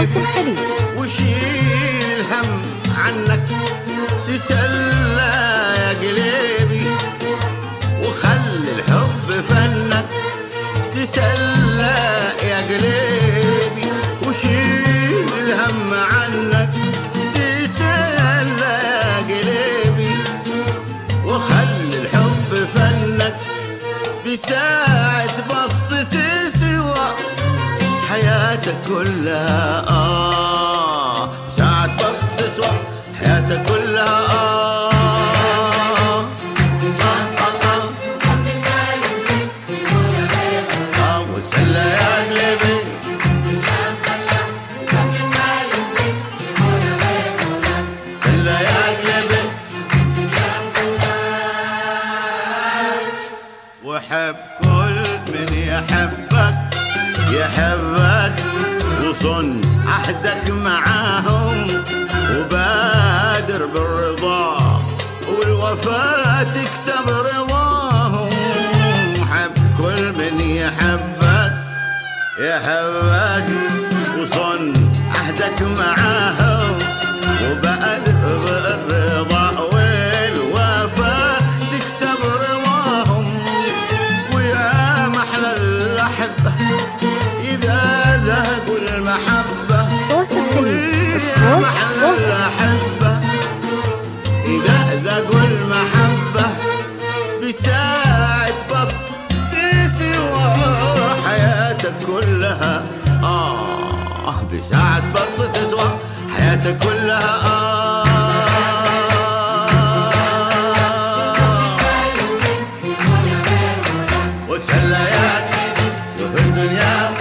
صوت الخليج. وشيل الهم عنك تسلى يا قلبي، وخلي الحب فنك تسلى يا قلبي، وشيل الهم عنك تسلى يا قلبي، وخلي الحب فنك بساعة بسطة تسوى حياتك كلها. ساعة بسط تسوى حياتك كلها. وتسلى يا قلبي، تسلى يا قلبي، وحب كل من يحبك يحبك، وصن عهدك معاهم، وبادر بالرضا والوفاء تكسب رضاهم. حب كل من يحبك يحبك، وصن عهدك معاهم، وبادر بالرضا والوفاء تكسب رضاهم. ويا محلى الأحبة إذا ذهبوا المحبة، صوت الخليج. ويا محلى الأحبة إذا ذاقوا المحبة بساعة بسط تسوى حياتك كلها. بساعة بسط تسوى حياتك كلها. وتسلى يا شوف الدنيا،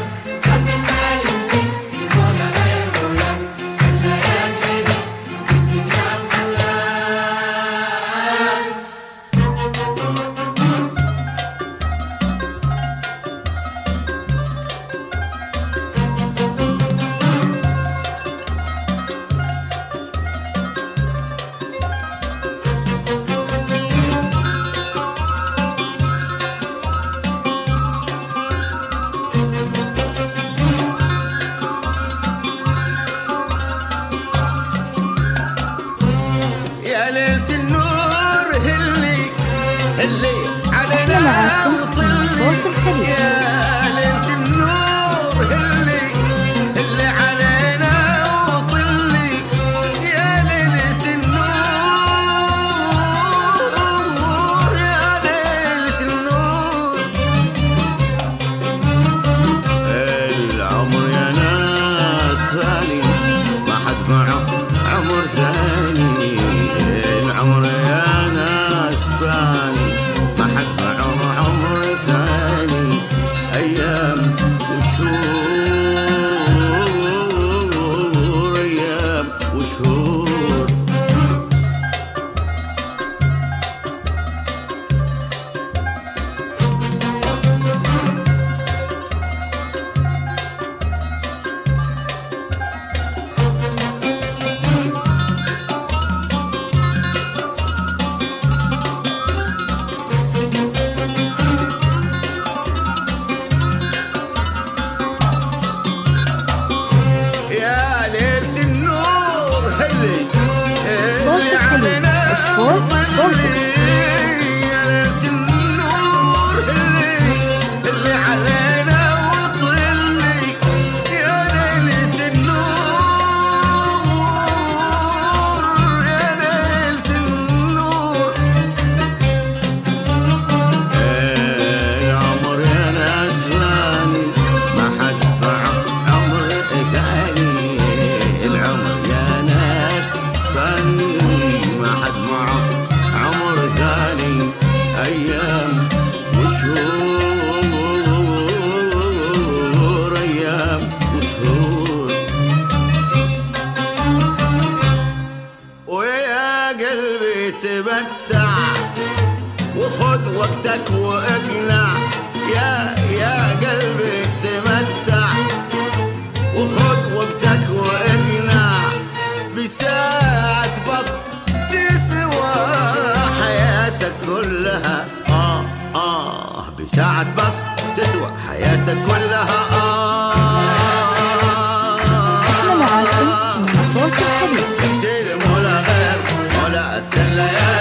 يا ليلة النور هلي هلي علينا معكم وطلي، صوت الخليج. يا ليلة النور هلي هلي علينا وطلي، يا ليلة النور، يا ليلة النور. العمر يا ناس فاني ما حد معه عمر ثاني، العمر يا ناس فاني ما حد معه عمر ثاني. أيام وشهور، أيام وشهور. يا ليلة النور هلي صوت هلي الخليج. علينا الصوت صوتك. وطلي، يا ليلة النور هلي هلي علينا وطلي، يا ليلة النور، يا ليلة النور. العمر يا ناس فاني ما حد معه عمر ثاني، العمر يا ناس فاني ما حد معه عمر ثاني. أيام وشهور، أيام وشهور. ويا قلبي تمتع وخذ وقتك واقنع، يا قلبي تمتع وخذ وقتك واقنع، بساعة بسط تسوى حياتك كلها. بساعة بسط تسوى حياتك كلها. صوت الحليب. سير مولا غير مولا تسلى يا